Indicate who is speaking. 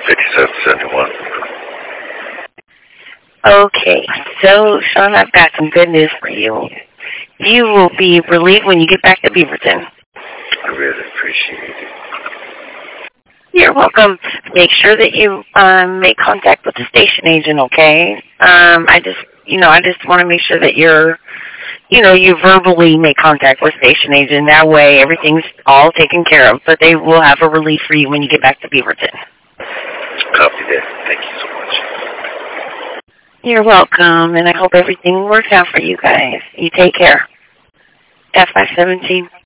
Speaker 1: 5771.
Speaker 2: Okay, so Sean, I've got some good news for you. You will be relieved when you get back to Beaverton.
Speaker 1: I really appreciate it.
Speaker 2: You're welcome. Make sure that you make contact with the station agent, okay? I just want to make sure that you verbally make contact with the station agent. That way everything's all taken care of, but they will have a relief for you when you get back to Beaverton.
Speaker 1: Copy that. Thank you so much.
Speaker 2: You're welcome, and I hope everything works out for you guys. You take care. F517.